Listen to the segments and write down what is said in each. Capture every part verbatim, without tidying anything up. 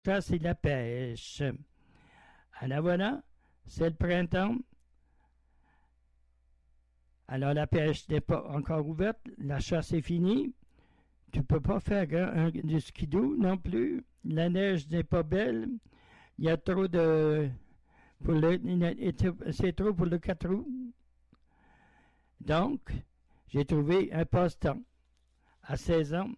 chasse et la pêche. Alors voilà, c'est le printemps. Alors la pêche n'est pas encore ouverte, la chasse est finie. Tu ne peux pas faire un, un, du skidoo non plus. La neige n'est pas belle. Il y a trop de... Pour le, c'est trop pour le quatre roues. Donc, j'ai trouvé un passe-temps. À seize ans,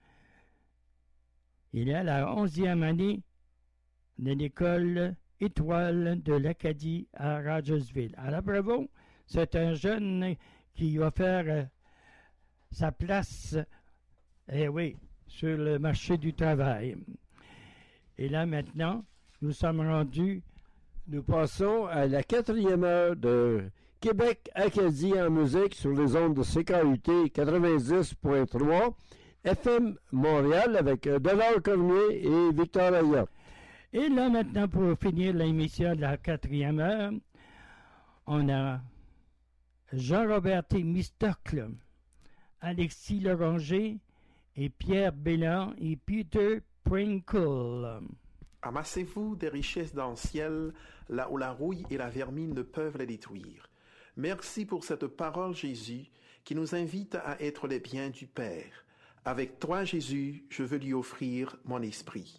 il est à la onzième année de l'école Étoile de l'Acadie à Rogersville. Alors bravo, c'est un jeune qui va faire euh, sa place, eh oui, sur le marché du travail. Et là maintenant, nous sommes rendus. Nous passons à la quatrième heure de Québec Acadie en musique sur les ondes de C K U T quatre-vingt-dix point trois, F M Montréal avec Delors Cormier et Victor Ayotte. Et là maintenant, pour finir l'émission de la quatrième heure, on a Jean-Robert T. Mistocle, Alexis Loranger et Pierre Bélan et Peter Prinkle. Amassez-vous des richesses dans le ciel, là où la rouille et la vermine ne peuvent les détruire. Merci pour cette parole, Jésus, qui nous invite à être les biens du Père. Avec toi, Jésus, je veux lui offrir mon esprit.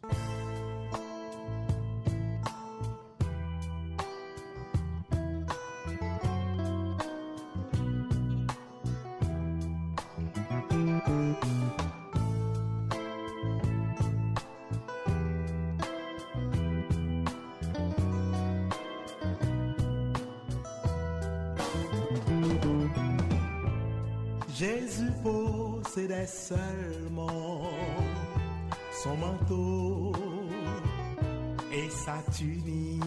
Jésus possédait seulement son manteau et sa tunique.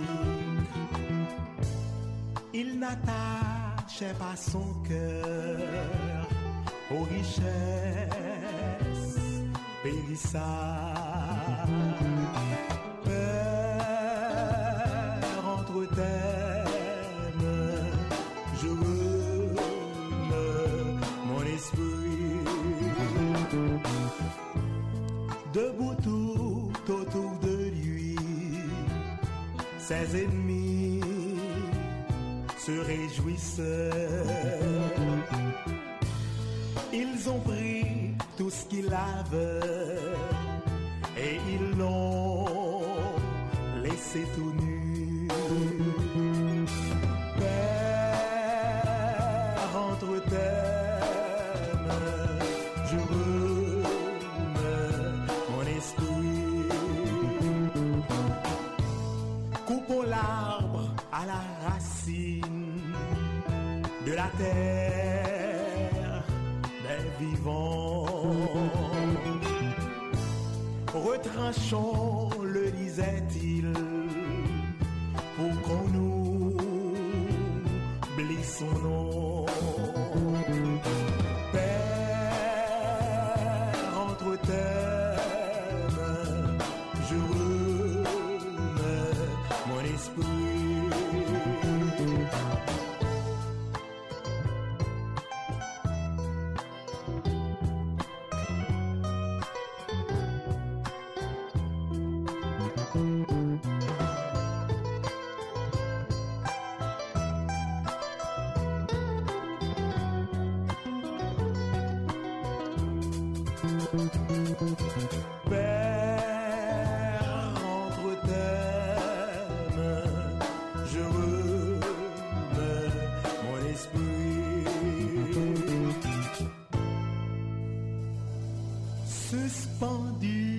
Il n'attachait pas son cœur aux richesses périssables. Père, entre thèmes, je veux mon esprit. Debout tout autour de lui, ses ennemis se réjouissent. Ils ont pris tout ce qu'il avait et ils l'ont laissé tout nu. Père, entre thèmes, je remets mon esprit. Coupons l'arbre à la racine de la terre des vivants. Retranchons, le disait-il, pour qu'on nous oublie son nom. Père, entre thèmes, je remets mon esprit. Père, entre thèmes, je remets mon esprit. Suspendu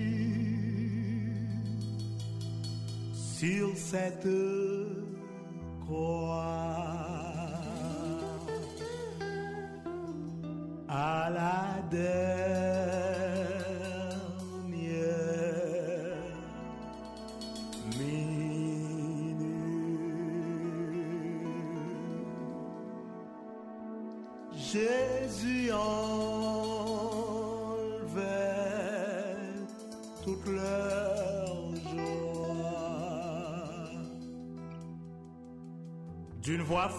sur cette croix, à la dernière minute, Jésus enlevait toute leur joie. D'une voix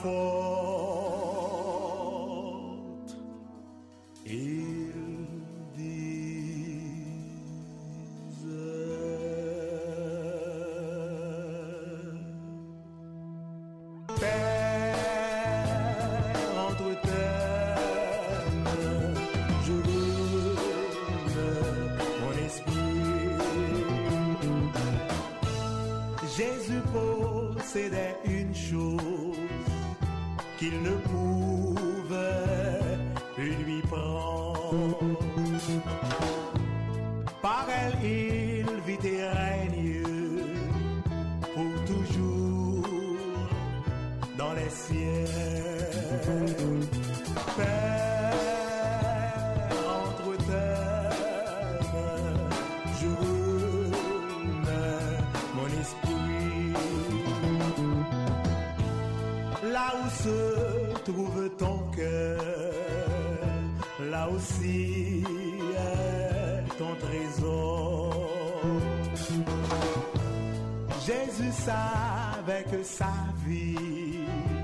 forte, il disait: Jésus possédait une chose qu'il ne pouvait lui prendre. Par elle, il vit et règne pour toujours dans les cieux. Père, entre tes mains, je remets mon esprit. Là où se trouve ton cœur, là aussi est ton trésor. Jésus savait que sa vie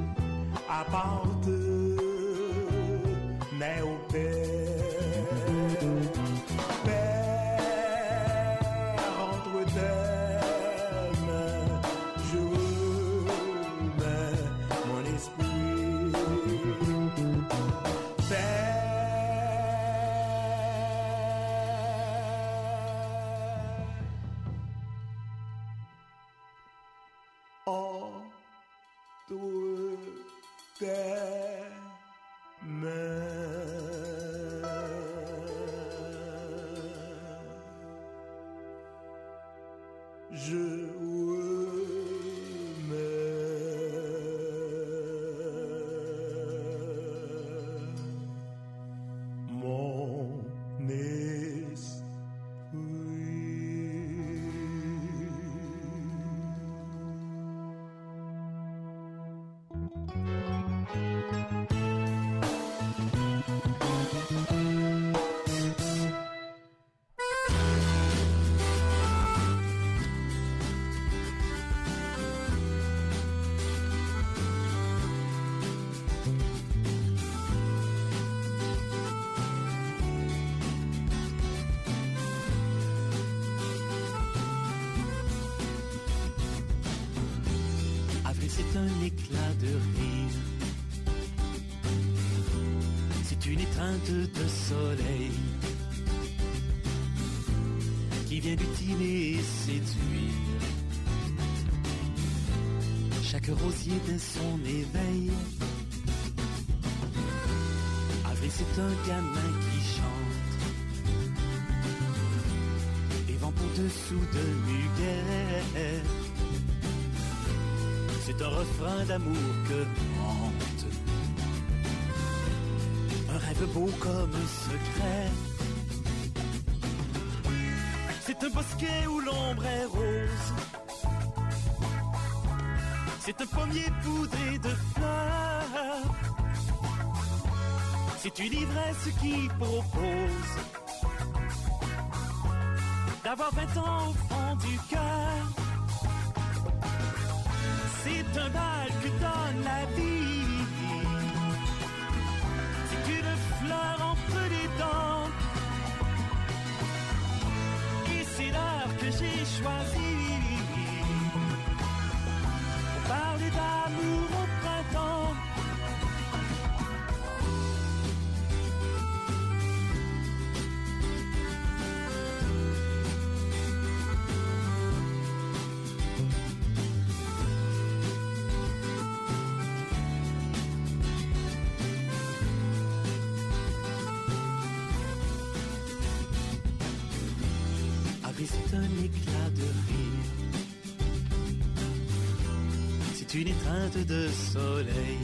appartenait au Père. Père, entre tes mains, je remets mon esprit. Père, entre tes mains. Je remets mon esprit. Avril, c'est un éclat de rire, c'est une étreinte de soleil qui vient butiner et séduire chaque rosier dès son éveil. Avril, c'est un gamin qui chante et vent pour-dessous de muguet. C'est un refrain d'amour que hante un rêve beau comme un secret. C'est un bosquet où l'ombre est rose, c'est un pommier poudré de fleurs, c'est une ivresse qui propose d'avoir vingt ans au fond du cœur. C'est un bal que donne la vie, c'est une fleur entre les dents, et c'est l'heure que j'ai choisie pour parler d'amour au printemps. C'est un éclat de rire, c'est une étreinte de soleil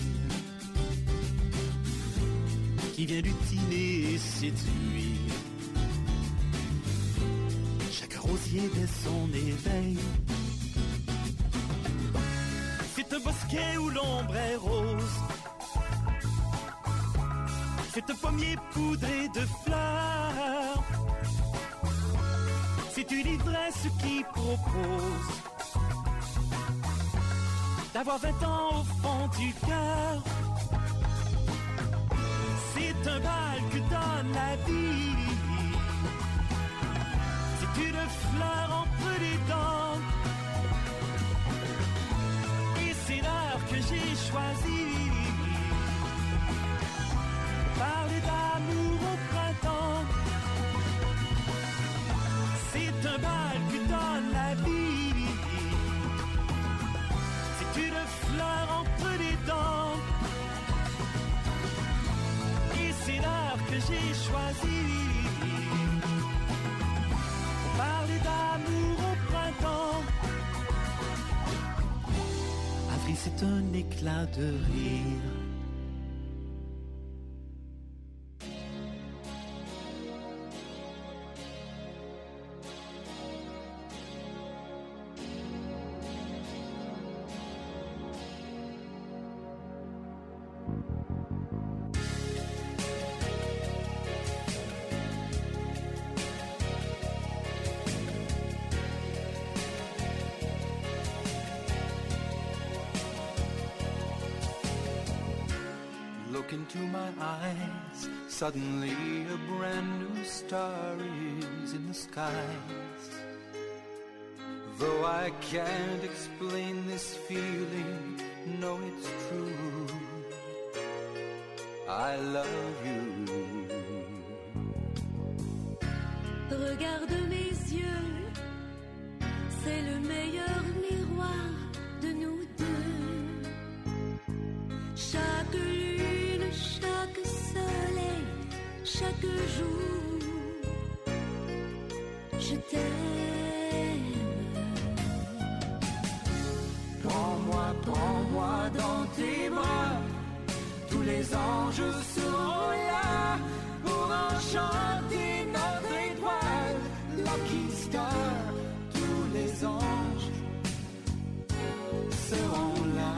qui vient lutiner et séduire chaque rosier dès son éveil. C'est un bosquet où l'ombre est rose, c'est un pommier poudré de fleurs, c'est une ivresse qui propose d'avoir vingt ans au fond du cœur. C'est un bal que donne la vie, c'est une fleur entre les dents, et c'est l'heure que j'ai choisie pour parler d'amour au printemps. C'est un bal qui donne la vie, loisir. Pour parler d'amour au printemps, avril c'est un éclat de rire. Look into my eyes, suddenly a brand new star is in the skies. Though I can't explain this feeling, no it's true, I love you. Regarde mes yeux, c'est le meilleur miroir de nous deux. Chaque lune, chaque soleil, chaque jour, je t'aime. Prends-moi, prends-moi dans tes bras, tous les anges seront là pour enchanter notre étoile. Lucky Star, tous les anges seront là.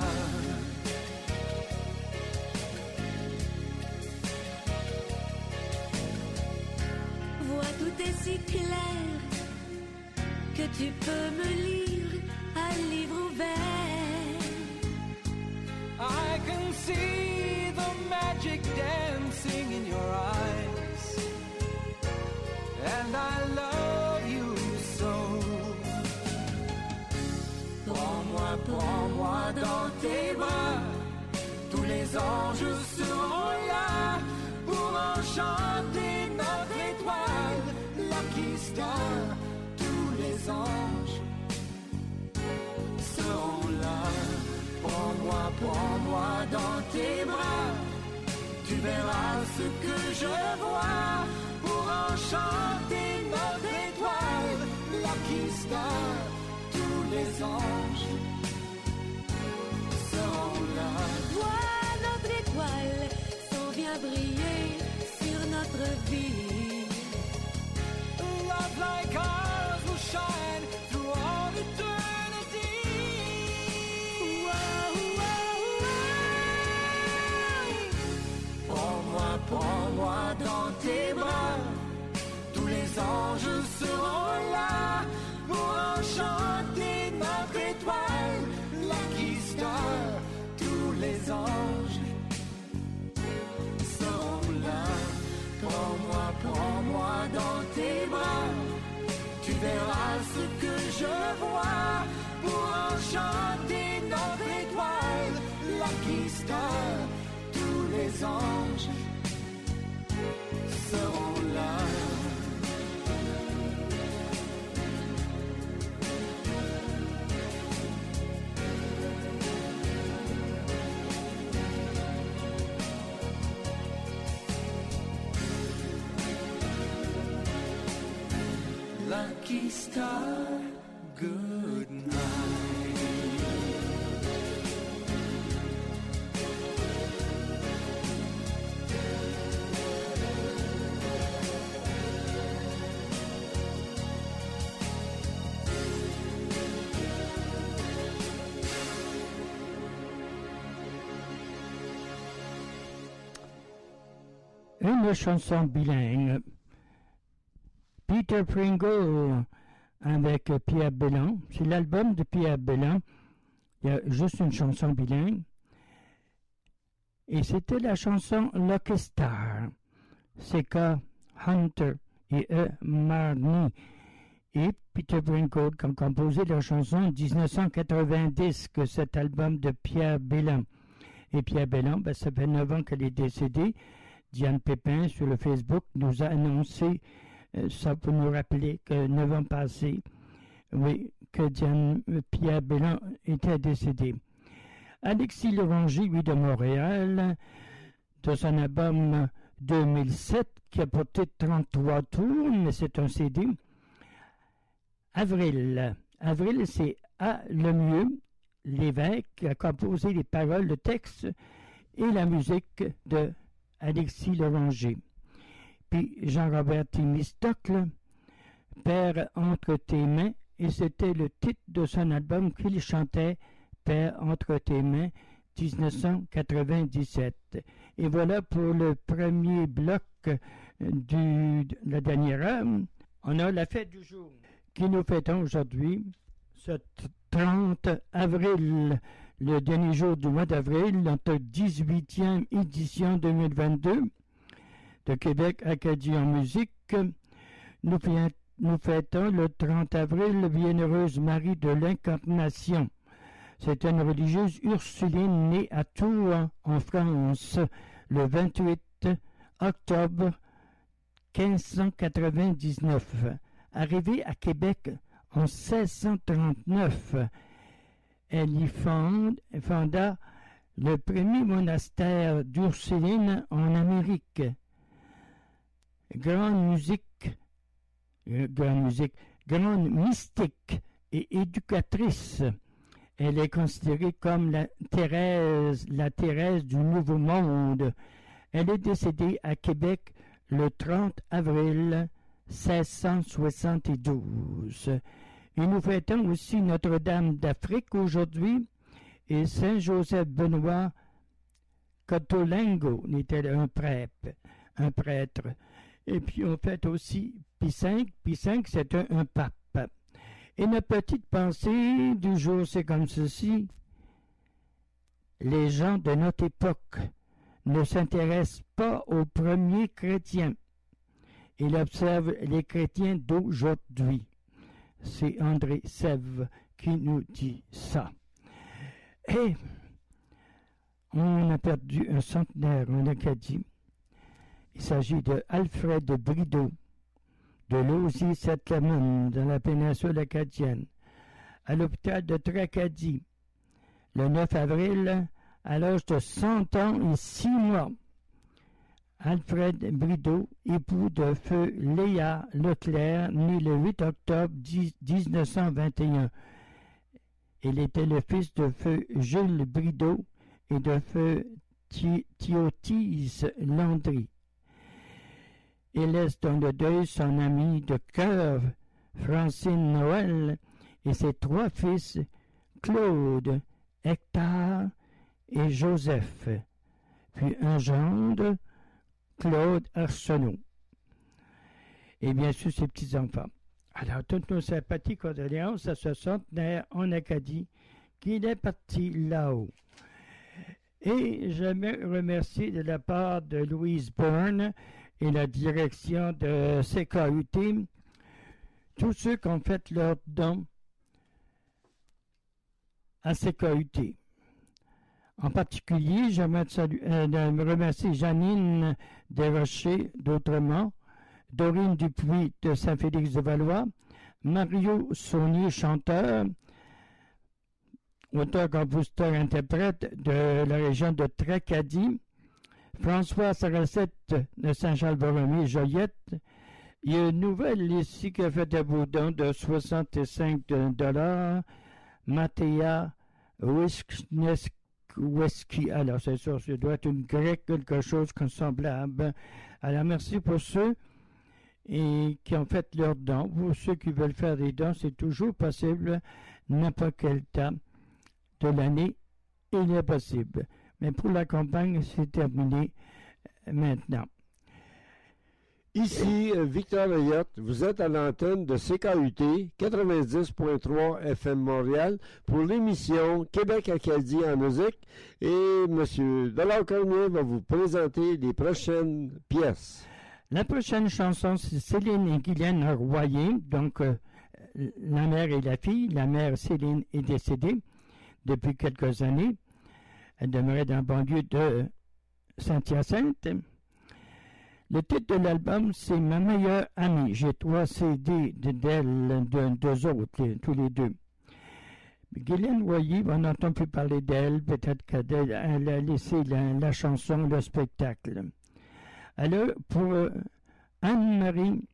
Vois, tout est si clair que tu peux me lire à livre ouvert. I can see the magic dancing in your eyes, and I love you so. Prends-moi, prends-moi dans tes bras, tous les anges seront là pour enchanter notre étoile. Lucky Star, tous les anges seront là. Prends-moi, prends-moi dans tes bras, tu verras ce que je vois pour enchanter notre étoile. Lucky Star, tous les anges seront là. Vois, notre étoile s'en vient briller sur notre vie. Love like ours will shine through all eternity. Wow, wow, wow. Prends-moi, prends-moi dans tes bras, tous les anges seront là pour enchanter notre étoile. Lucky Star, tous les anges seront là. Prends-moi, prends-moi dans tes bras, tu verras ce que je vois pour enchanter notre étoile. Lucky Star, tous les anges seront là. Lucky Star, good night. Une chanson bilingue. Peter Pringle avec Pierre Bellan. C'est l'album de Pierre Bellan. Il y a juste une chanson bilingue. Et c'était la chanson Lucky Star. C K Hunter et E. Marnie et Peter Pringle qui ont composé la chanson en dix-neuf cent quatre-vingt-dix, que cet album de Pierre Bellan. Et Pierre Bellan, ben, ça fait neuf ans qu'elle est décédée. Diane Pépin, sur le Facebook, nous a annoncé, euh, ça pour nous rappeler que neuf ans passés, oui, que Diane euh, Pierre Bellan était décédé. Alexis Loranger, lui, de Montréal, de son album deux mille sept, qui a porté trente-trois tours, mais c'est un C D. Avril. Avril, c'est A. Lemieux, l'évêque, qui a composé les paroles, le texte et la musique de Alexis Loranger. Puis Jean-Robert Thémistocle, Père entre tes mains, et c'était le titre de son album qu'il chantait, Père entre tes mains, dix-neuf cent quatre-vingt-dix-sept. Et voilà pour le premier bloc du, de la dernière heure. On a la fête du jour qui nous fêtons aujourd'hui, ce trente avril, le dernier jour du mois d'avril, notre dix-huitième édition deux mille vingt-deux de Québec Acadie en musique. Nous, nous fêtons le trente avril Bienheureuse Marie de l'Incarnation. C'est une religieuse ursuline née à Tours, en France, le vingt-huit octobre quinze cent quatre-vingt-dix-neuf. Arrivée à Québec en seize cent trente-neuf, elle y fonde, fonda le premier monastère d'Ursuline en Amérique. Grande musique, euh, grande musique, grande mystique et éducatrice. Elle est considérée comme la Thérèse, la Thérèse du Nouveau Monde. Elle est décédée à Québec le trente avril seize cent soixante-douze. Et nous fêtons aussi Notre-Dame d'Afrique aujourd'hui et Saint-Joseph-Benoît Cotolengo était un prêtre, un prêtre. Et puis on fête aussi Pie cinq. Pie cinq, c'est un, un pape. Et notre petite pensée du jour, c'est comme ceci. Les gens de notre époque ne s'intéressent pas aux premiers chrétiens. Ils observent les chrétiens d'aujourd'hui. C'est André Sèvres qui nous dit ça. Et on a perdu un centenaire en Acadie. Il s'agit de Alfred Brideau, de Lausier-Settlement, dans la péninsule acadienne, à l'hôpital de Tracadie, le neuf avril, à l'âge de cent ans et six mois. Alfred Brideau, époux de feu Léa Leclerc, né le huit octobre dix-neuf cent vingt et un. Il était le fils de feu Jules Brideau et de feu Thiotise Landry. Il laisse dans le deuil son ami de cœur, Francine Noël, et ses trois fils, Claude, Hector et Joseph, puis un gendre, Claude Arsenault, et bien sûr ses petits-enfants. Alors, toutes nos sympathies condoléances à ce centenaire en Acadie qui est parti là-haut. Et je me remercie de la part de Louise Byrne et la direction de C K U T, tous ceux qui ont fait leur don à C K U T. En particulier, j'aimerais euh, remercier Janine Desrochers d'Autremont, Dorine Dupuis de Saint-Félix-de-Valois, Mario Saunier, chanteur, auteur, compositeur, interprète de la région de Tracadie, François Saracette de Saint-Charles-Borromée, Joliette. Il y a une nouvelle ici qui a fait un boudon de soixante-cinq dollars, Mathéa Wisniewski. Alors, c'est sûr, ça doit être une grecque, quelque chose comme semblable. Alors, merci pour ceux et qui ont fait leurs dons. Pour ceux qui veulent faire des dons, c'est toujours possible, n'importe quel temps de l'année, il est possible. Mais pour la campagne, c'est terminé maintenant. Ici, Victor Ayotte, vous êtes à l'antenne de C K U T quatre-vingt-dix point trois F M Montréal pour l'émission Québec Acadie en musique et M. Delors-Cormier va vous présenter les prochaines pièces. La prochaine chanson, c'est Céline et Guylaine Royer, donc euh, la mère et la fille. La mère, Céline, est décédée depuis quelques années. Elle demeurait dans la banlieue de Saint-Hyacinthe. Le titre de l'album, c'est Ma meilleure amie. J'ai trois C D d'elle, de deux autres, les, tous les deux. Guylaine Royer, on n'entend plus parler d'elle. Peut-être qu'elle a laissé la, la chanson, le spectacle. Alors, pour Anne-Marie,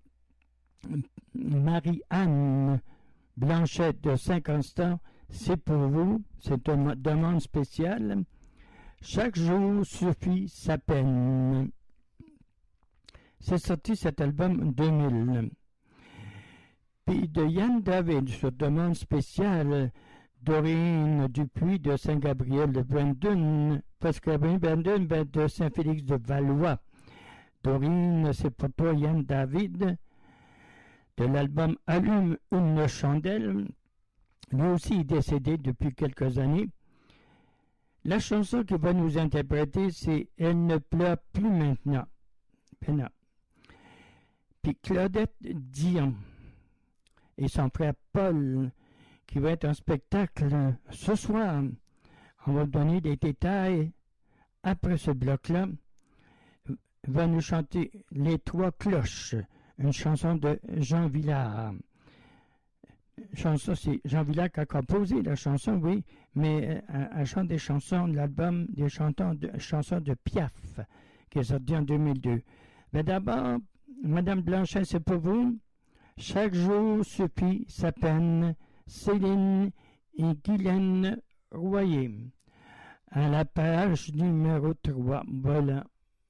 Marie-Anne Blanchette de Saint-Constant, c'est pour vous, c'est une demande spéciale. Chaque jour suffit sa peine. C'est sorti cet album en deux mille. Puis de Yann David, sur demande spéciale, Dorine Dupuis de Saint-Gabriel de Brandon, parce que Brandon ben, de Saint-Félix de Valois. Dorine, c'est pour toi Yann David, de l'album Allume une chandelle. Lui aussi est décédé depuis quelques années. La chanson qu'il va nous interpréter, c'est Elle ne pleure plus maintenant. Maintenant. Puis Claudette Dion et son frère Paul, qui va être en spectacle ce soir. On va donner des détails après ce bloc-là. Va nous chanter Les Trois Cloches, une chanson de Jean Villard. Chanson, c'est Jean Villard qui a composé la chanson, oui, mais elle, elle chante des chansons de l'album des chantons de, chansons de Piaf, qui est sorti en deux mille deux. Mais d'abord, Madame Blanchet, c'est pour vous. Chaque jour suffit sa peine. Céline et Guylaine Royer. À la page numéro trois. Voilà.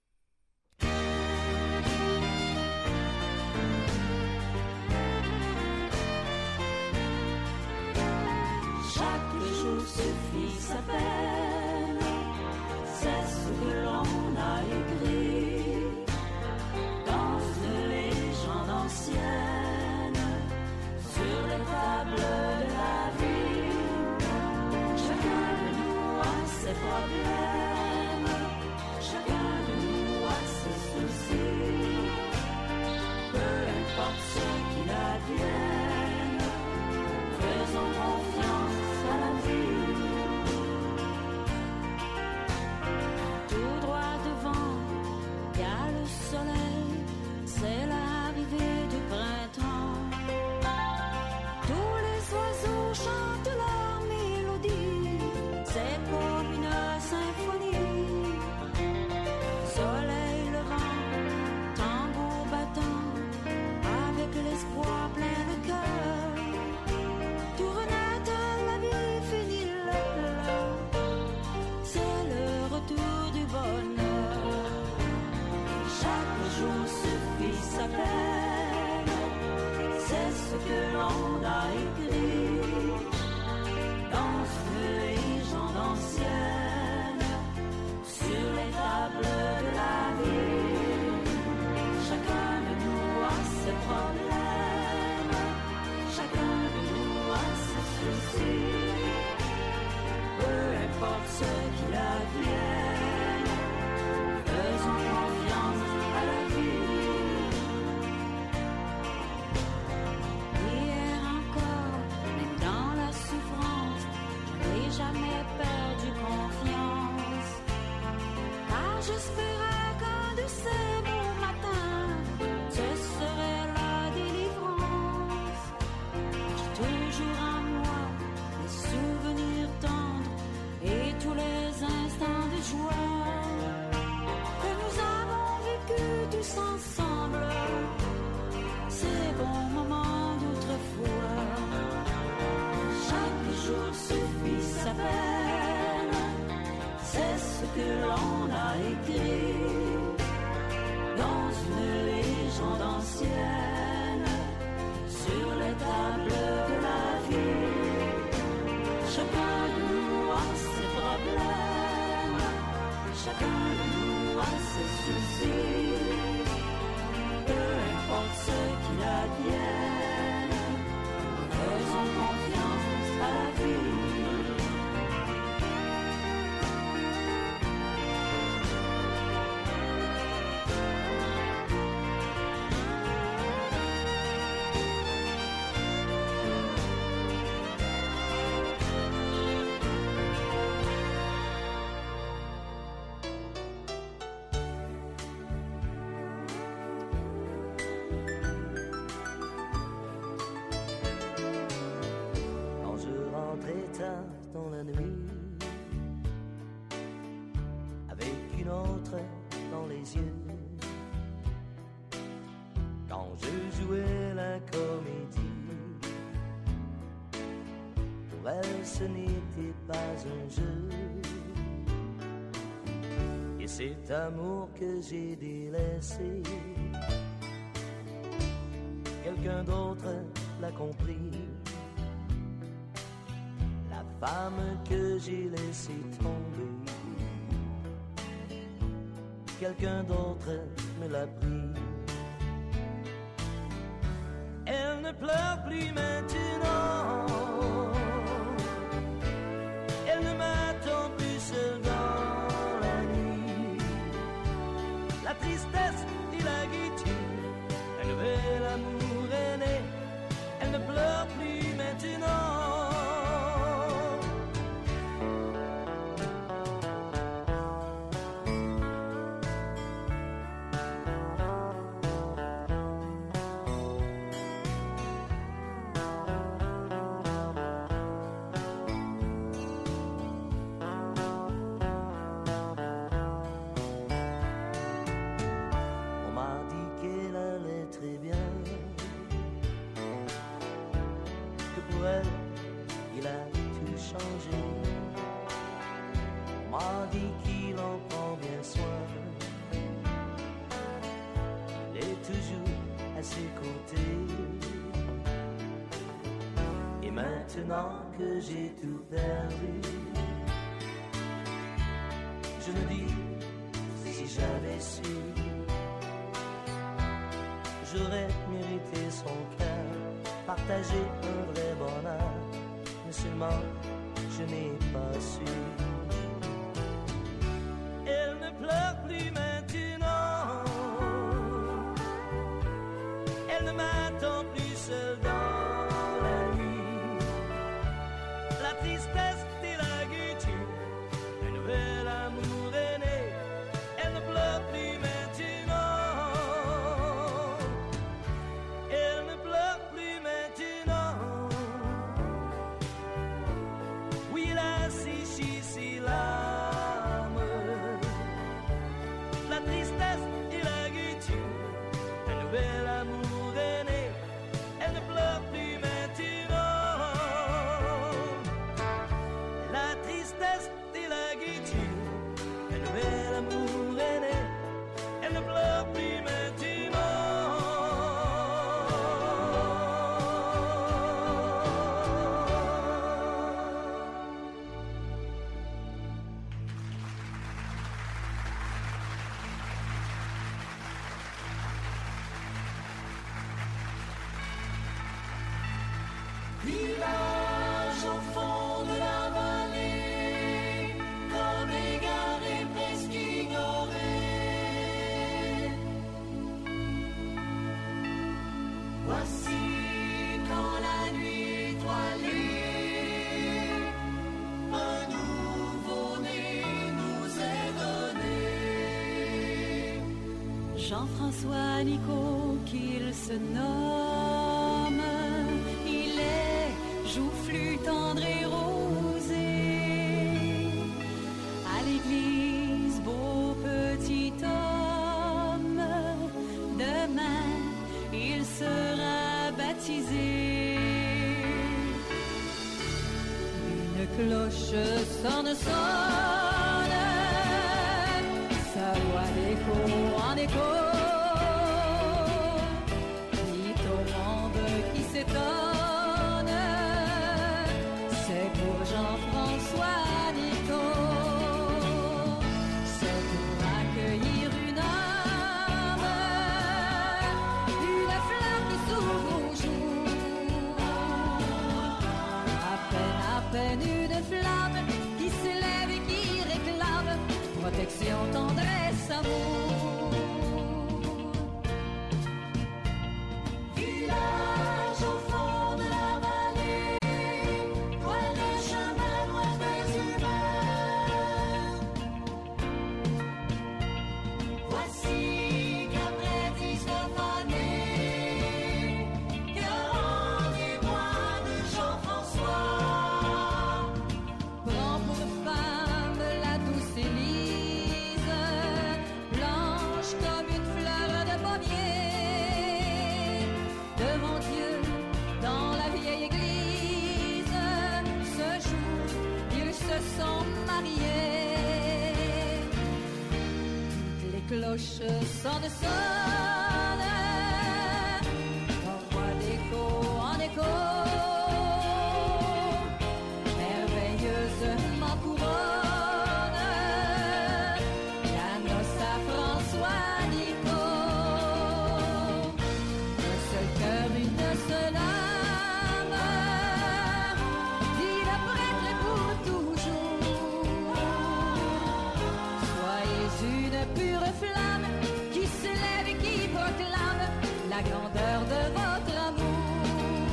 Chaque jour suffit sa peine. C'est ce que l'on a écrit dans une légende ancienne sur les tables de la vie. Chacun de nous a ses problèmes, chacun de nous a ses soucis. Peu importe ce qu'il advienne, faisons confiance à la vie. Tout droit devant, il y a le soleil, c'est l'arrivée du printemps. Tous les oiseaux chantent leur mélodie, c'est comme une symphonie. Soleil levant, tambour battant, avec l'espoir plein de cœur. Tout renaître, la vie finit là, c'est le retour du bonheur. Chaque jour suffit sa peine, c'est ce que l'on a écrit dans une légende ancienne sur les tables de la vie. Chacun de nous a ses problèmes, chacun de nous a ses soucis. Peu importe ce qu'il advienne, faisons confiance à la vie. Hier encore, même dans la souffrance, je n'ai jamais perdu confiance. Car j'espérais qu'un de ces beaux matins, ce serait la délivrance. J'ai toujours en moi les souvenirs tendres et tous les instants de joie que nous avons vécu tous ensemble, ces bons moments d'autrefois. Chaque jour suffit sa peine, c'est ce que l'on a écrit dans une légende ancienne sur les tables de la vie. Chacun de nous a ses problèmes, chacun de nous a ses soucis. Peu importe ce qu'il advienne, faisons confiance à la vie. Quand je rentrais tard dans la nuit, avec une autre dans les yeux, elle ce n'était pas un jeu. Et cet amour que j'ai délaissé, quelqu'un d'autre l'a compris. La femme que j'ai laissée tomber, quelqu'un d'autre me l'a pris. Elle ne pleure plus maintenant, elle ne m'attend plus seule dans la nuit. La tristesse et la gaieté, un nouvel amour est né. Elle ne pleure plus maintenant. Maintenant que j'ai tout perdu, je me dis, si j'avais su, j'aurais mérité son cœur, partagé un vrai bonheur, mais seulement je n'ai pas su. Elle ne pleure plus maintenant, elle ne m'attend plus seule dans la nuit. La tristesse et la gaieté, un nouvel amour est né. Elle ne pleure plus maintenant, elle ne pleure plus maintenant. Oui, elle a séché ses larmes. La tristesse et la gaieté, un nouvel amour est né. Elle ne pleure plus maintenant. Elle ne pleure plus maintenant. Village au fond de la vallée, comme égaré, presque ignoré. Voici quand la nuit étoilée, un nouveau-né nous est donné. Jean-François Nico, qu'il se nomme, il est joufflu, tendre et rosé. À l'église, beau petit homme, demain il sera baptisé. Une cloche sonne, sonne, sa voix d'écho en écho, dit au monde qui s'étonne, c'est pour Jean-François Nico. C'est pour accueillir une âme, une fleur qui s'ouvre au jour. À peine, à peine une flamme qui s'élève et qui réclame protection, tendresse, amour. Village au fond de la vallée, loin des chemins, loin des humains. Voici qu'après dix-neuf années, quarante et mois de Jean-François prend pour femme la douce Élise, cloche sonne, sonne, envoie d'écho en écho, merveilleusement couronne la noce à François Nico. Un seul cœur, une seule âme, dit le prêtre pour toujours. Soyez une pure flamme qui s'élève et qui proclame la grandeur de votre amour.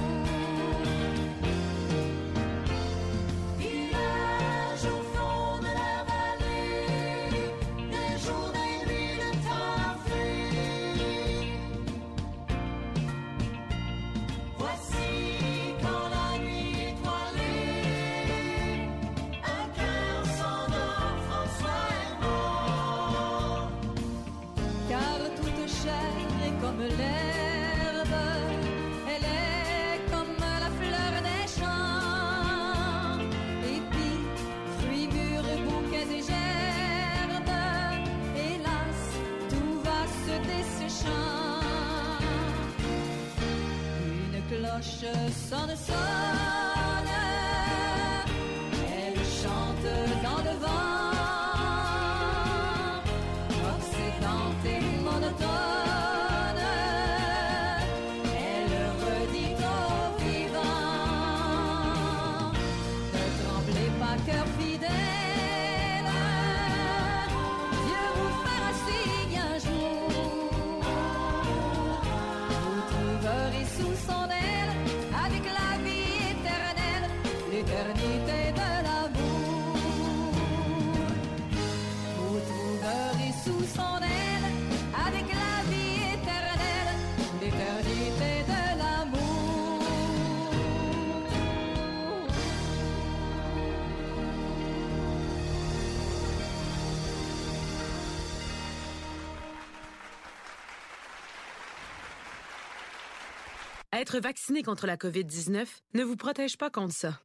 Village au fond de la vallée, des jours, des nuits de temps frais. Voici quand la nuit étoilée, un cœur s'endort, François est mort. Car toute chair est comme l'herbe, elle est comme la fleur des champs. Épis, fruits mûrs, bouquets et gerbes, hélas, tout va se desséchant. Une cloche sonne, sonne, elle chante dans le vent, obsédante et monotone, elle redit aux vivants: ne tremblez pas, cœur fidèle, Dieu vous fera signe un jour. Vous trouverez sous son aile, avec la vie éternelle, l'éternité de l'amour. Vous trouverez sous son aile, avec la vie éternelle, l'éternité de l'amour. Être vacciné contre la covid dix-neuf ne vous protège pas contre ça.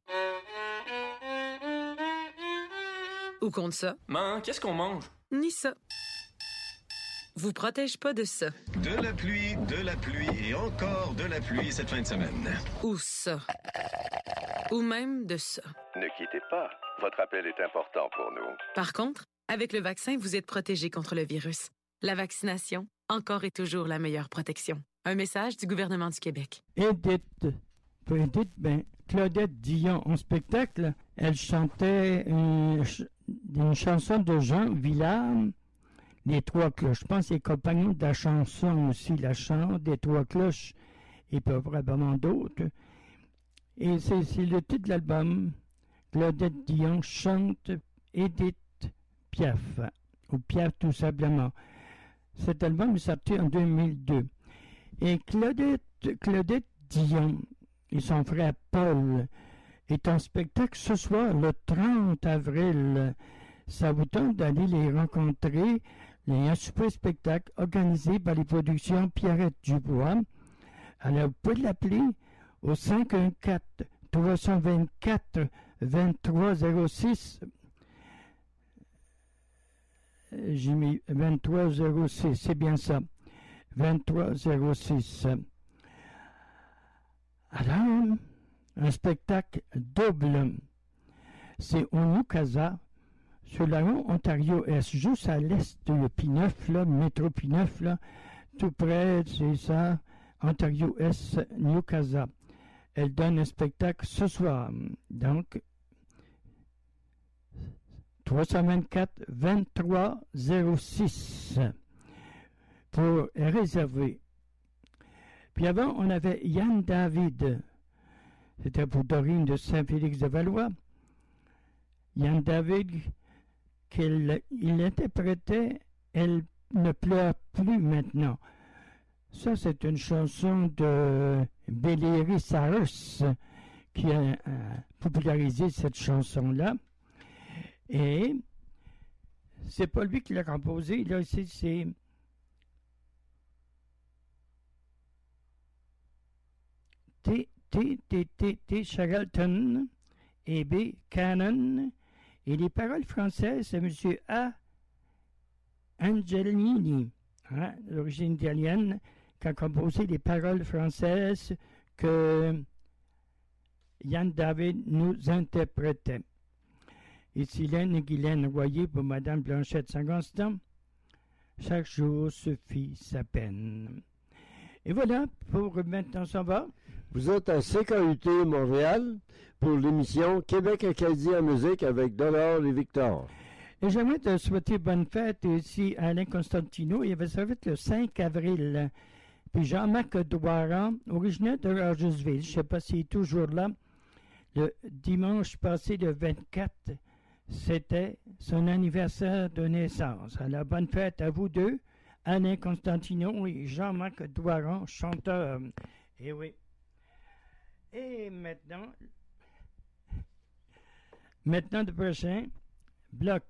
Ou contre ça. Man, qu'est-ce qu'on mange? Ni ça. Vous protège pas de ça. De la pluie, de la pluie et encore de la pluie cette fin de semaine. Ou ça. Ou même de ça. Ne quittez pas. Votre appel est important pour nous. Par contre, avec le vaccin, vous êtes protégé contre le virus. La vaccination, encore et toujours la meilleure protection. Un message du gouvernement du Québec. Edith, pour Edith, ben, Claudette Dion en spectacle, elle chantait une, ch- une chanson de Jean Villard, Les Trois Cloches. Je pense que les compagnons de la chanson aussi la chantent, des Trois Cloches, et probablement d'autres. Et c'est, c'est le titre de l'album. Claudette Dion chante Edith Piaf, ou Piaf tout simplement. Cet album est sorti en deux mille deux. Et Claudette, Claudette Dion et son frère Paul est en spectacle ce soir, le trente avril. Ça vous tente d'aller les rencontrer. Il y a un super spectacle organisé par les productions Pierrette Dubois. Alors, vous pouvez l'appeler au cinq un quatre, trois deux quatre, deux trois zéro six. J'ai mis vingt-trois zéro six, c'est bien ça. vingt-trois zéro six. Alors, un spectacle double. C'est au Nukasa, sur la rue Ontario-Est, juste à l'est de P neuf, là, métro P neuf, là, tout près, c'est ça, Ontario-Est, Nukasa. Elle donne un spectacle ce soir. Donc, trois deux quatre, vingt-trois zéro six pour réserver. Puis avant, on avait Yann David. C'était pour Dorine de Saint-Félix-de-Valois. Yann David, qu'il il interprétait « Elle ne pleure plus maintenant ». Ça, c'est une chanson de Béléry Sarus qui a euh, popularisé cette chanson-là. Et c'est pas lui qui l'a composé, là, c'est, c'est T, T, T, T, T, Charlton et B, Cannon. Et les paroles françaises, c'est M. A. Angelini, hein, d'origine italienne, qui a composé les paroles françaises que Yann David nous interprétait. Ici, Hélène Guylaine Royer pour Madame Blanchette Saint-Constant. Chaque jour suffit sa peine. Et voilà, pour maintenant, ça va. Vous êtes à C K U T Montréal pour l'émission Québec-Acadie en musique avec Dollar et Victor. Et j'aimerais te souhaiter bonne fête ici à Alain Constantino. Il avait ça fait le cinq avril. Puis Jean-Marc Douaran, originaire de Rogersville, je ne sais pas s'il est toujours là, le dimanche passé, le vingt-quatre, c'était son anniversaire de naissance. Alors, bonne fête à vous deux, Alain Constantino et Jean-Marc Douaran, chanteur. Eh oui. Et maintenant, maintenant le prochain bloc,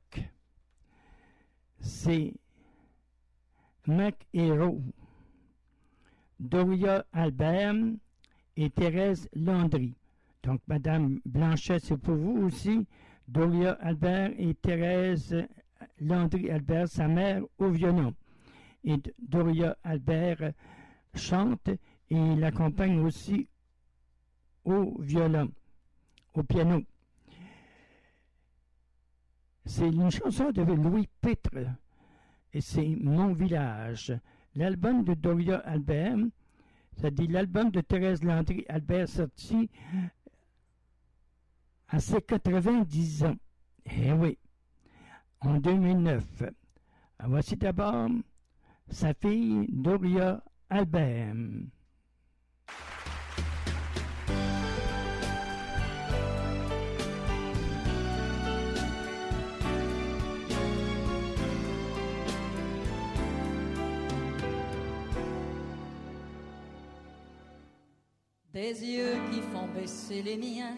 c'est Mac Hero, Doria Albert et Thérèse Landry. Donc, Madame Blanchet, c'est pour vous aussi. Doria Albert et Thérèse Landry Albert, sa mère, au violon. Et Doria Albert chante et l'accompagne aussi au violon, au piano. C'est une chanson de Louis Pitre et c'est Mon village. L'album de Doria Albert, c'est-à-dire l'album de Thérèse Landry Albert sorti à ses quatre-vingt-dix ans. Eh oui, en deux mille neuf. Voici d'abord sa fille Doria Albert. Des yeux qui font baisser les miens,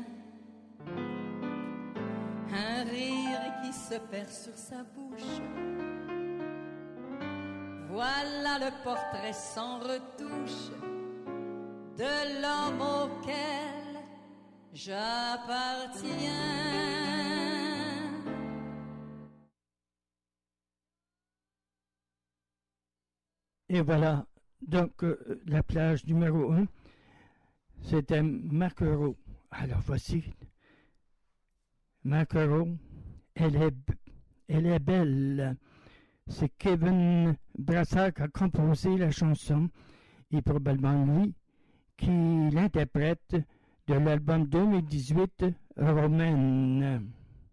un rire qui se perd sur sa bouche. Voilà le portrait sans retouche de l'homme auquel j'appartiens. Et voilà, donc euh, la plage numéro un. C'était Macquarie. Alors voici Macquarie. Elle est, elle est belle. C'est Kevin Brassard qui a composé la chanson et probablement lui qui l'interprète de l'album deux mille dix-huit Romaine.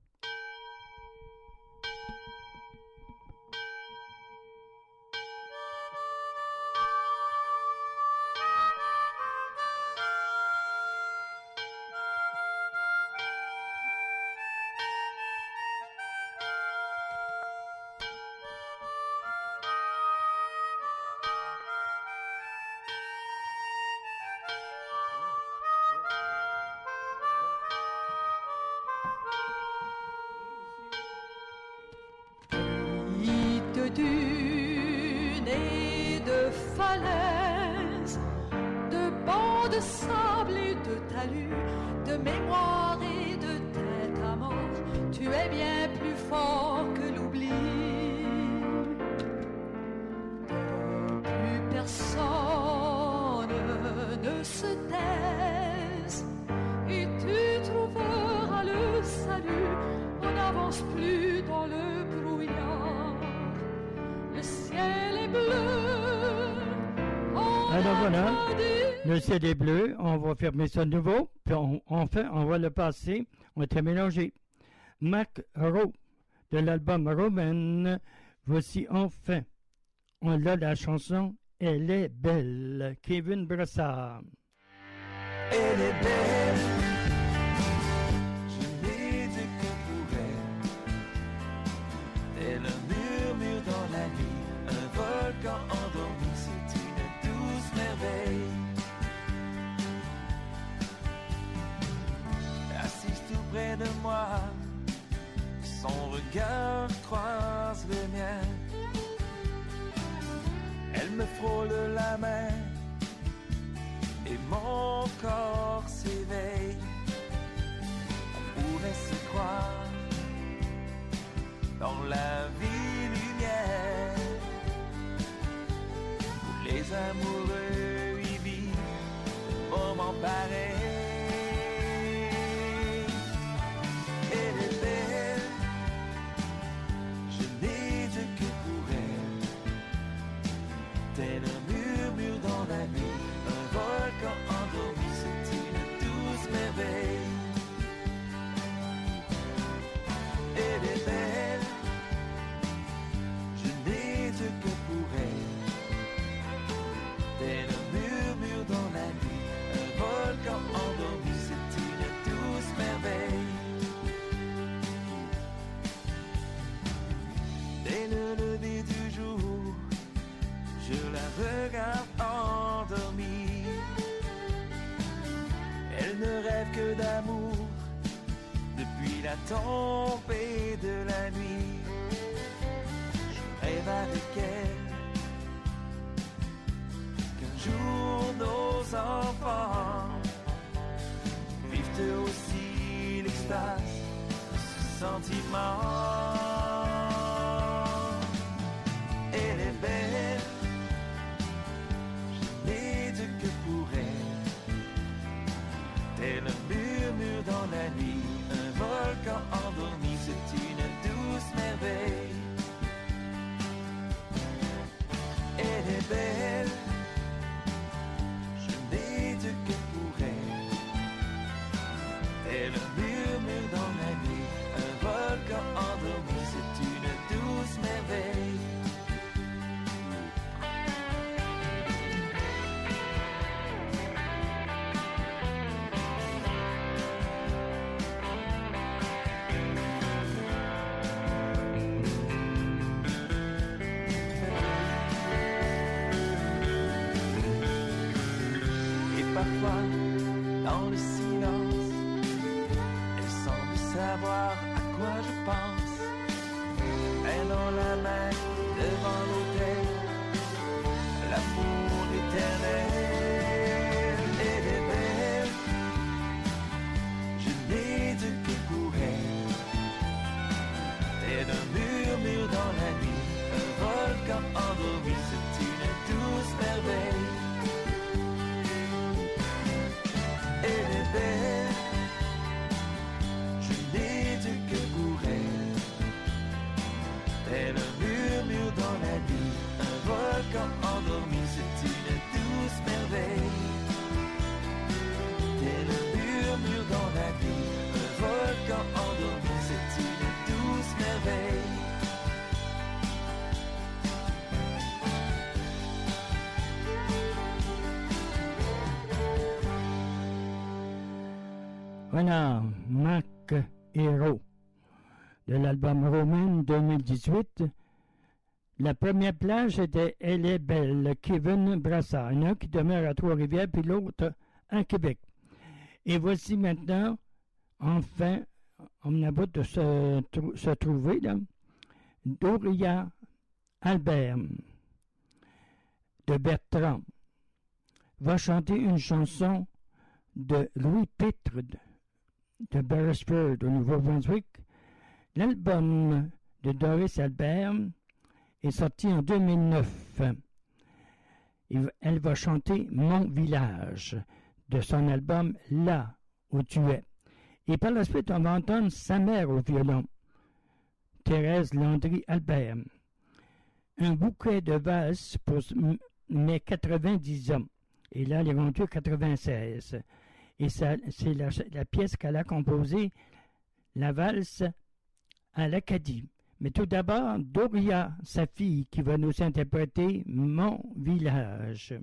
Dunes et de falaises, de bancs de sable et de talus, de mémoire et de tête à mort, tu es bien plus fort que l'oubli. Plus personne ne se taise et tu trouveras le salut. On n'avance plus dans le brouillard. Le ciel est bleu. Alors voilà, le ciel est bleu. On va fermer ça de nouveau. Puis on, enfin, on va le passer. On va mélanger. Mac Rowe de l'album Roman. Voici enfin. On a la chanson Elle est belle. Kevin Brassard. Elle est belle. Je n'ai dit que pour elle. Tel un murmure dans la nuit, un volcan endormi, c'est une douce merveille. Assise tout près de moi, son regard croise le mien. Elle me frôle la main et mon corps s'éveille. On pourrait se croire dans la vie lumière. Depuis la tombée de la nuit, je rêve avec elle qu'un jour nos enfants vivent aussi l'extase de ce sentiment. Elle est belle, je n'ai de que pour elle, tel un murmure dans la nuit, un volcan endormi, c'est une douce merveille. Elle est belle, je n'ai de que pour elle, tel un murmure dans la nuit, un volcan endormi, c'est une douce merveille. Parfois, dans le silence, elle semble savoir à quoi je pense. Elle a la main devant l'autel, l'amour éternel. Elle est belle, je n'ai de que pour elle, tel un murmure dans la nuit, un volcan endormi, c'est une douce merveille. Elle est belle, je n'ai de que pour elle, tel un murmure dans la nuit, un volcan endormi, c'est une douce merveille. Tel un murmure dans la nuit, un volcan endormi, c'est une douce merveille. Voilà, Mac Hero de l'album Roman deux mille dix-huit. La première plage était Elle est belle, Kevin Brassard. Il y en a un qui demeure à Trois-Rivières, puis l'autre à Québec. Et voici maintenant, enfin, on a bout de se, tr- se trouver, là, Doria Albert de Bertrand va chanter une chanson de Louis Pitre de, de Beresford au Nouveau-Brunswick. L'album de Doris Albert est sorti en deux mille neuf. Elle va chanter Mon village de son album Là où tu es. Et par la suite, on va entendre sa mère au violon, Thérèse Landry Albert. Un bouquet de valses pour mes quatre-vingt-dix ans. Et là, elle est rendue à quatre-vingt-seize. Et ça, c'est la, la pièce qu'elle a composée, la valse à l'Acadie. Mais tout d'abord, Doria, sa fille, qui va nous interpréter Mon village.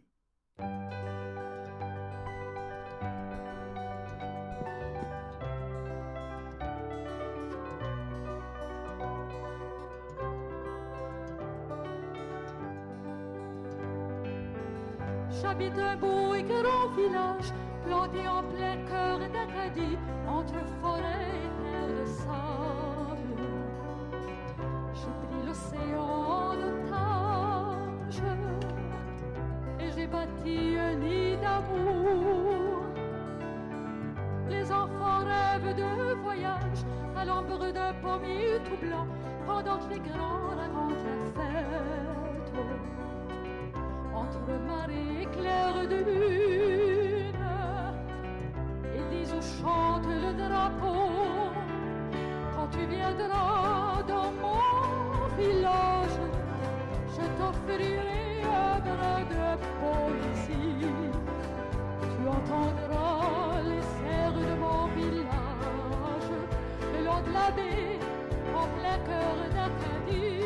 J'habite un beau et grand village, planté en plein cœur d'Acadie, entre forêt et terre de sable. J'ai pris l'océan en otage, et j'ai bâti un nid d'amour. Les enfants rêvent de voyage, à l'ombre d'un pommier tout blanc, pendant que les grands racontent la fête. Entre marées claires de lune, ils disent où chante le drapeau. Quand tu viendras dans mon village, je t'offrirai un brin de poésie. Tu entendras les cerfs de mon village, le long de la baie, en plein cœur d'Acadie.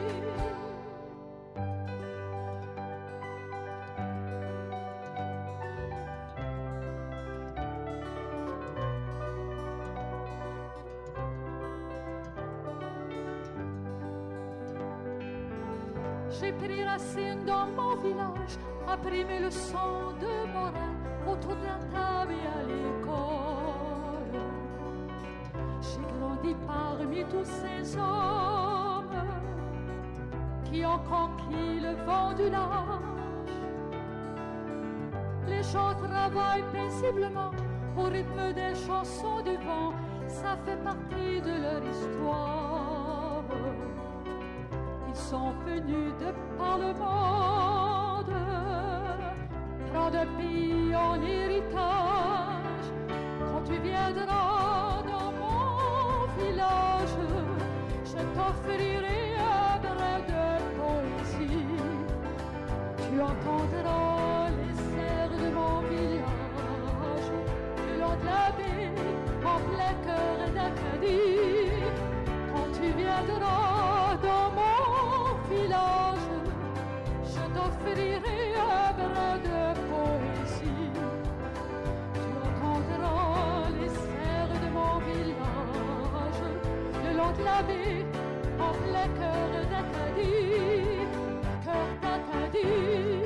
J'ai pris racine dans mon village, appris mes leçons de morale autour de la table et à l'école. J'ai grandi parmi tous ces hommes qui ont conquis le vent du large. Les gens travaillent paisiblement au rythme des chansons du vent, ça fait partie de leur histoire. Ils sont venus de par le monde, prendre le pays en héritage. Quand tu viendras dans mon village, je t'offrirai un brin de poésie. Tu entendras les airs de mon village, le long de la baie, en plein cœur d'Acadie. Quand tu viendras dans mon village, je t'offrirai un brin de poésie. Tu entendras les airs de mon village, le long de la baie, en plein cœur d'Acadie, cœur d'Acadie.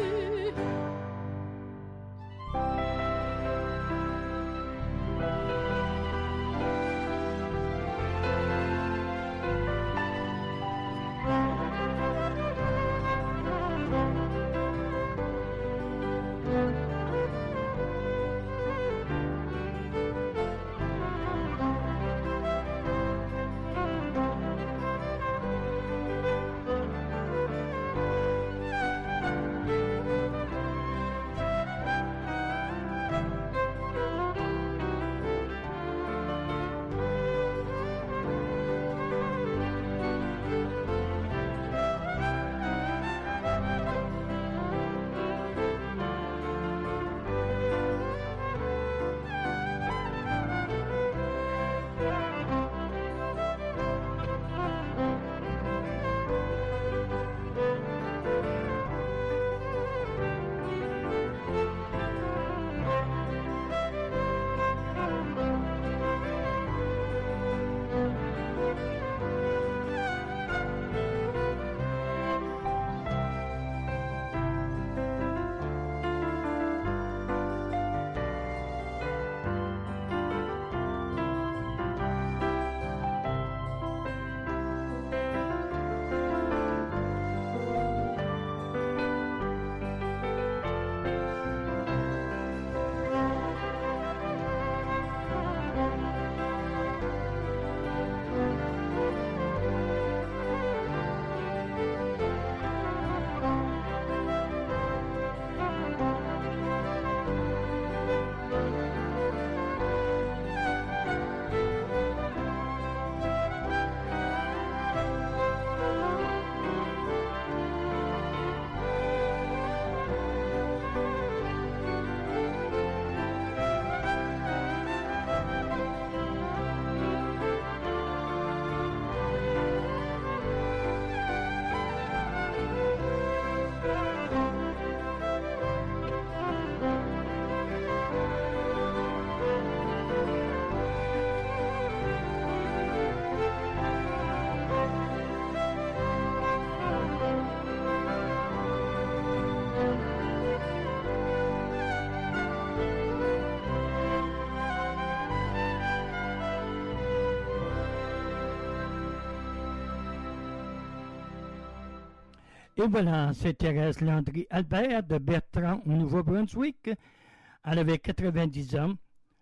Et voilà, c'est Thérèse Landry Albert de Bertrand au Nouveau-Brunswick. Elle avait quatre-vingt-dix ans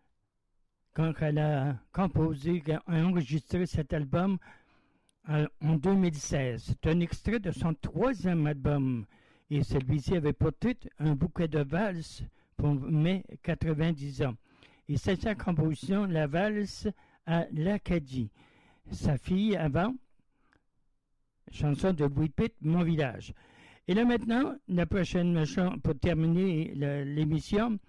quand elle a composé et enregistré cet album en deux mille seize. C'est un extrait de son troisième album et celui-ci avait pour titre Un bouquet de valses pour mes quatre-vingt-dix ans. Et c'est sa composition, la valse à l'Acadie. Sa fille avant, chanson de Louis Pitt, Mon village. Et là maintenant, la prochaine chanson pour terminer l'émission,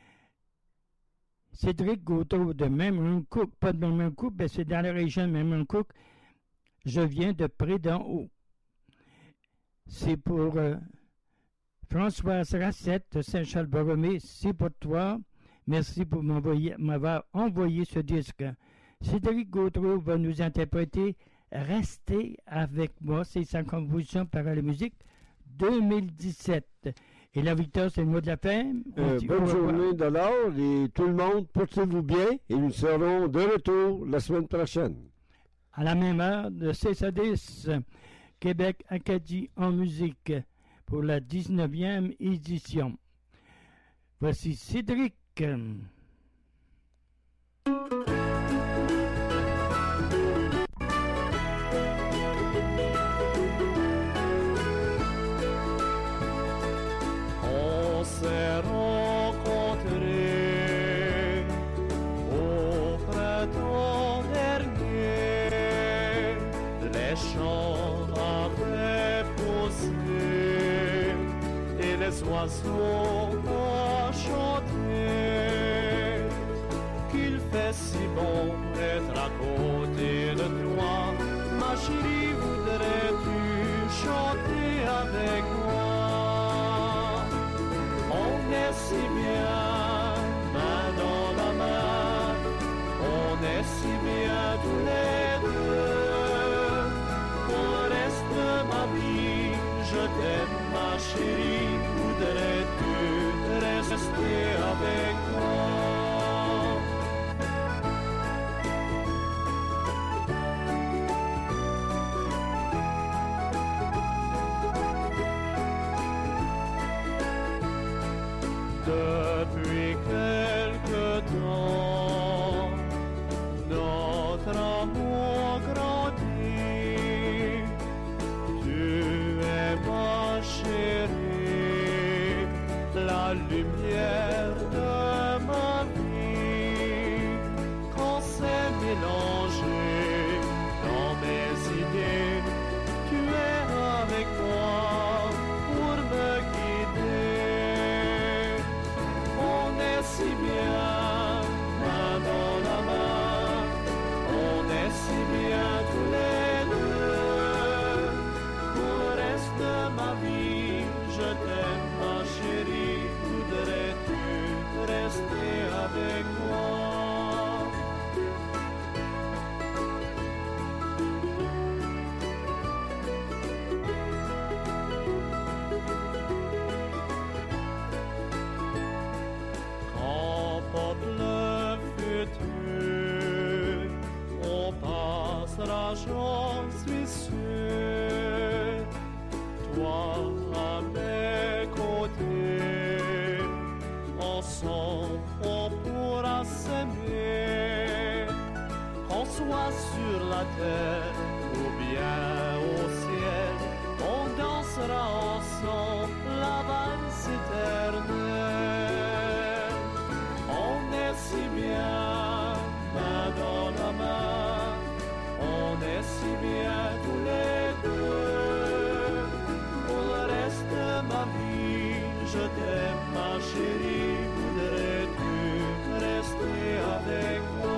Cédric Gaudreau de Memramcook, pas de Memramcook, mais c'est dans la région de Memramcook. Je viens de près d'en haut. C'est pour euh, Françoise Rassette de Saint-Charles-Borromée. C'est pour toi. Merci pour m'avoir envoyé ce disque. Cédric Gaudreau va nous interpréter Restez avec moi. C'est sa composition Paroles et musique deux mille dix-sept. Et là, Victor, c'est le mot de la fin. On Euh, dit bonne au revoir. journée de l'or et tout le monde, portez-vous bien et nous serons de retour la semaine prochaine. À la même heure, de six à dix, Québec Acadie en musique pour la dix-neuvième édition. Voici Cédric. On s'est rencontrés au printemps dernier. Les champs avaient poussé et les oiseaux ont chanté. Qu'il fait si bon être à côté de toi. Ma chérie, voudrais-tu chanter avec moi? On est si bien, main dans la main, on est si bien tous les deux. Pour le reste de ma vie, je t'aime ma chérie, voudrais-tu rester avec moi? Depuis quelque temps, notre amour grandit. Tu es ma chérie, la lumière de ma vie. Quand c'est mélangé dans mes idées, tu es avec moi pour me guider. On est si bien, main dans la main, on est si bien tous les deux. Pour le reste de ma vie, je t'aime ma chérie, voudrais-tu rester avec moi? Quand pop le futur, on passera, j'en suis sûr. Toi à mes côtés, ensemble on pourra s'aimer. Qu'on soit sur la terre ou bien au ciel, on dansera ensemble la valse éternelle. On est si bien, main dans la main, on est si bien tous les deux. Pour le reste de ma vie, je t'aime ma chérie, voudrais-tu rester avec moi?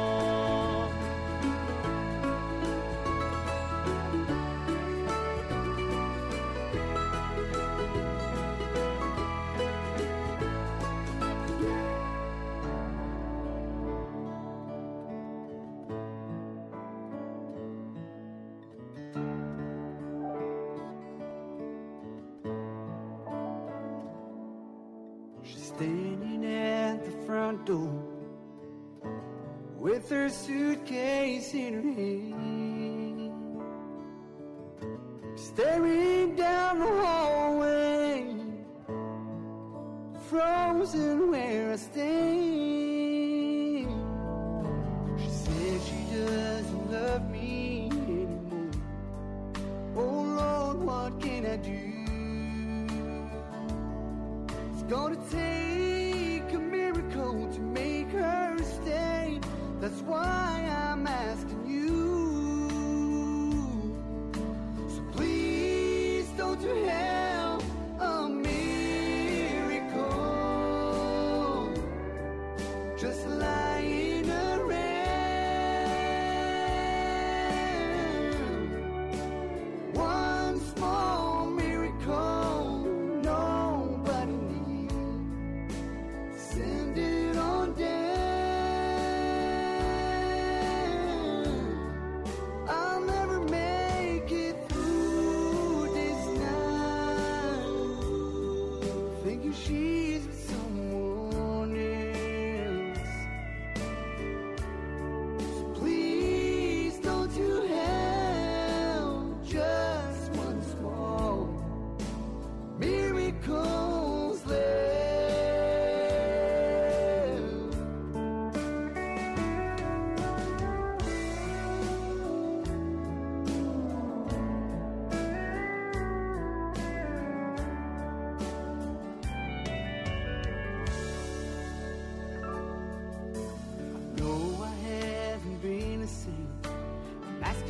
She's standing at the front door with her suitcase in her hand, staring down the hallway, frozen where I stand. She said she doesn't love me anymore. Oh Lord, what can I do? It's gonna take a miracle to make her stay. That's why I'm asking you. So please don't you help a miracle just lying around. One small miracle nobody needs.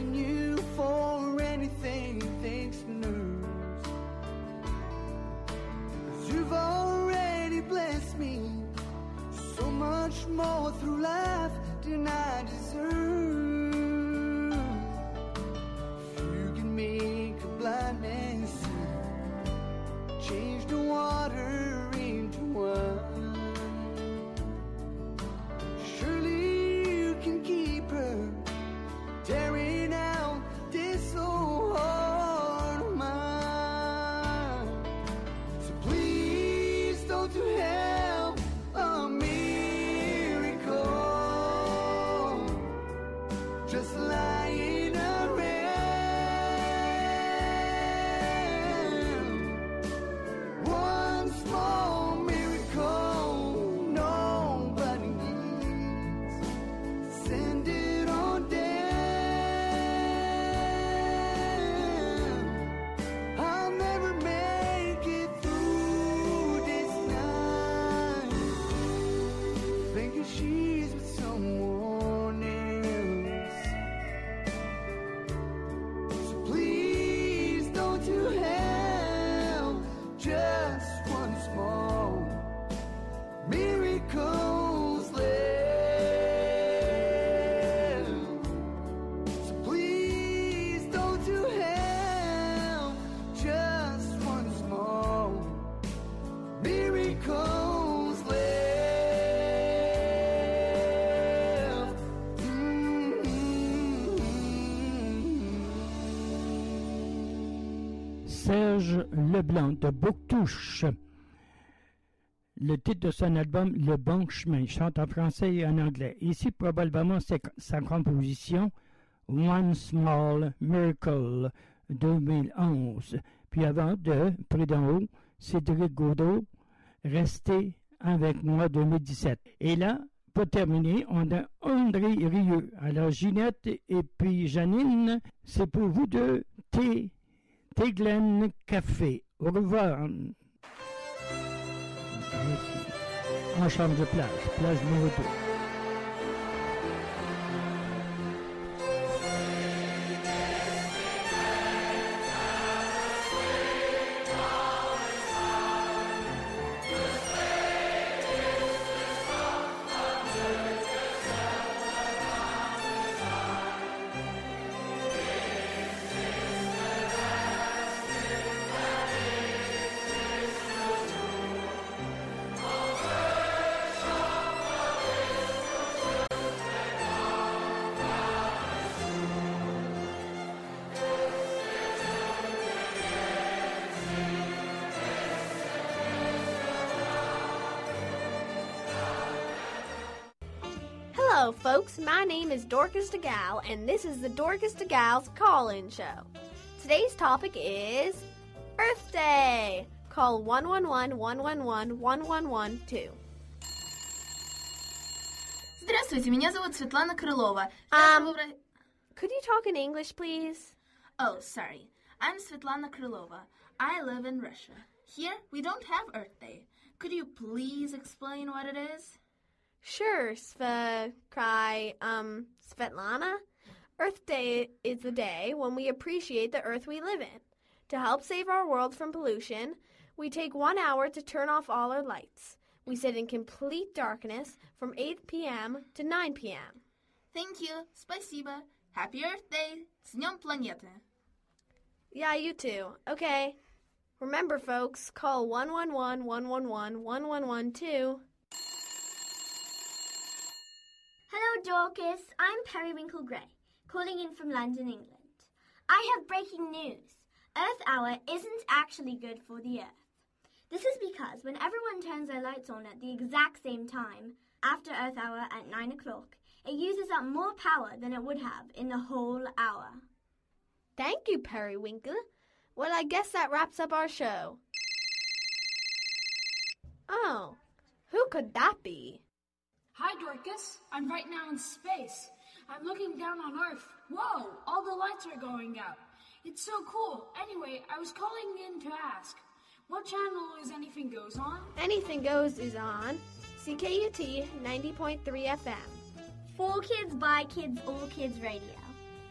trusting you for anything thanks to nerves. 'Cause you've already blessed me so much more through life than I deserve. If you can make a blind man see, change the water into wine, surely you can keep her tearing out this old heart of mine. So please don't you have a miracle just lying around. One small miracle nobody needs, send it on down. I'll never make it through this night thinking she's with someone else. So please don't you have just one small miracle's left. So please don't you have just one small miracle's left. Serge Leblanc de Bouctouche. Le titre de son album Le Bon Chemin. Il chante en français et en anglais. Ici, probablement, c'est sa composition One Small Miracle deux mille onze. Puis avant de Près d'en haut, Cédric Godot, Restez avec moi deux mille dix-sept. Et là, pour terminer, on a André Rieu. Alors, Ginette et puis Janine, c'est pour vous deux, Thé, Thé Glen Café. Au revoir. En chambre de plage, plage numéro deux. Hello, folks. My name is Dorcas DeGal, and this is the Dorcas DeGal's Call-In Show. Today's topic is Earth Day. Call one one one, one one one, one one one two. Здравствуйте, меня зовут Светлана Крылова. Um, could you talk in English, please? Oh, sorry. I'm Svetlana Krylova. I live in Russia. Here, we don't have Earth Day. Could you please explain what it is? Sure, Sve, cry, um, Svetlana. Earth Day is the day when we appreciate the Earth we live in. To help save our world from pollution, we take one hour to turn off all our lights. We sit in complete darkness from eight p.m. to nine p.m. Thank you. Спасибо. Happy Earth Day. С Днем планеты. Yeah, you too. Okay. Remember, folks, call one one one, one one one, one one one two. Hello, Dorcas. I'm Periwinkle Grey, calling in from London, England. I have breaking news. Earth Hour isn't actually good for the Earth. This is because when everyone turns their lights on at the exact same time, after Earth Hour at nine o'clock, it uses up more power than it would have in the whole hour. Thank you, Periwinkle. Well, I guess that wraps up our show. Oh, who could that be? Hi, Dorcas. I'm right now in space. I'm looking down on Earth. Whoa, all the lights are going out. It's so cool. Anyway, I was calling in to ask, what channel is Anything Goes on? Anything Goes is on C K U T ninety point three F M. For kids, by kids, all kids radio.